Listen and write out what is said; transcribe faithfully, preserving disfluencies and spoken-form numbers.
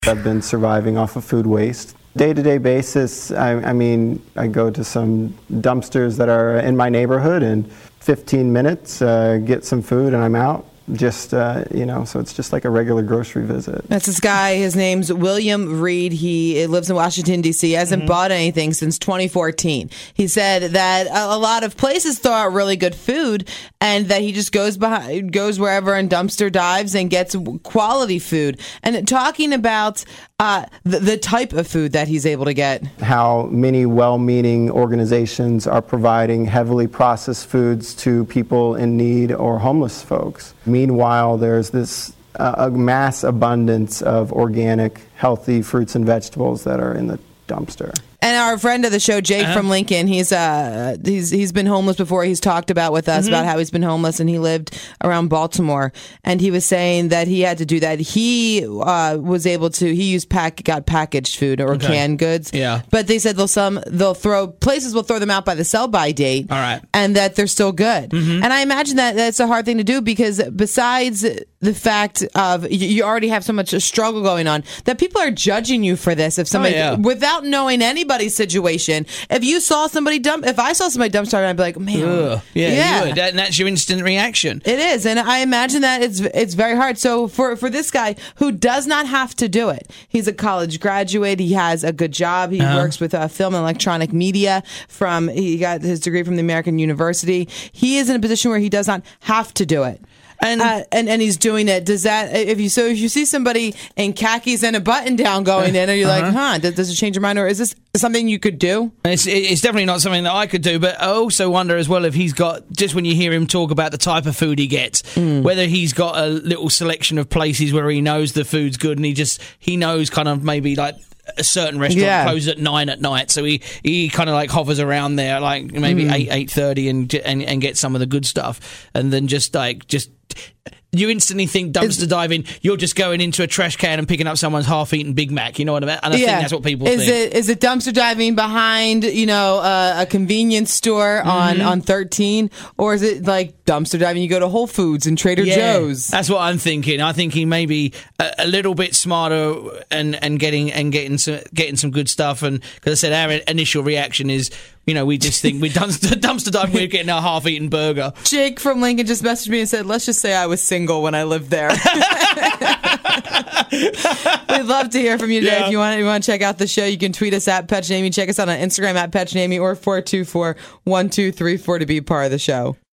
I've been surviving off of food waste. Day-to-day basis, I, I mean, I go to some dumpsters that are in my neighborhood in fifteen minutes, uh, get some food, and I'm out. Just, uh, you know, so it's just like a regular grocery visit. That's this guy. His name's William Reed. He lives in Washington, D C He hasn't mm-hmm. bought anything since twenty fourteen. He said that a, a lot of places throw out really good food and that he just goes behind, goes wherever and dumpster dives and gets quality food. And talking about uh, the, the type of food that he's able to get. How many well-meaning organizations are providing heavily processed foods to people in need or homeless folks. Meanwhile, there's this uh, a mass abundance of organic, healthy fruits and vegetables that are in the dumpster. And our friend of the show, Jake uh-huh. from Lincoln, he's uh he's he's been homeless before. He's talked about with us mm-hmm. about how he's been homeless, and he lived around Baltimore. And he was saying that he had to do that. He uh, was able to. He used pack got packaged food or okay. canned goods. Yeah. But they said they'll some they'll throw places will throw them out by the sell by date. All right. And that they're still good. Mm-hmm. And I imagine that that's a hard thing to do because besides the fact of you already have so much struggle going on that people are judging you for this. If somebody oh, yeah. without knowing anybody. Situation. If you saw somebody dump, if I saw somebody dump starving, I'd be like, man, Ugh. yeah, yeah. you would. And that's your instant reaction. It is, and I imagine that it's it's very hard. So for for this guy who does not have to do it, he's a college graduate. He has a good job. He uh-huh. works with uh, film and electronic media. From he got his degree from the American University. He is in a position where he does not have to do it. And, uh, and and he's doing it. Does that if you so if you see somebody in khakis and a button down going in, are you uh-huh. like, huh? Does, does it change your mind, or is this something you could do? It's it's definitely not something that I could do. But I also wonder as well if he's got just when you hear him talk about the type of food he gets, mm. whether he's got a little selection of places where he knows the food's good and he just he knows kind of maybe like. A certain restaurant yeah. closes at nine at night, so he, he kind of like hovers around there, like maybe mm. eight eight thirty, and and and gets some of the good stuff, and then just like just you instantly think dumpster diving. You're just going into a trash can and picking up someone's half-eaten Big Mac. You know what I mean? And I yeah. think that's what people is think. It, is it dumpster diving behind, you know, uh, a convenience store on, mm-hmm. on thirteen? Or is it like dumpster diving? You go to Whole Foods and Trader yeah, Joe's. That's what I'm thinking. I think he may be a, a little bit smarter and, and getting and getting some getting some good stuff. And because I said our initial reaction is, you know, we just think we dumpster, dumpster diving, we're getting a half-eaten burger. Jake from Lincoln just messaged me and said, let's just say I was single when I lived there. We'd love to hear from you today. Yeah. If you want, you want to check out the show, you can tweet us at Petchnamy. Check us out on Instagram at Petchnamy or four two four, one two three four to be part of the show.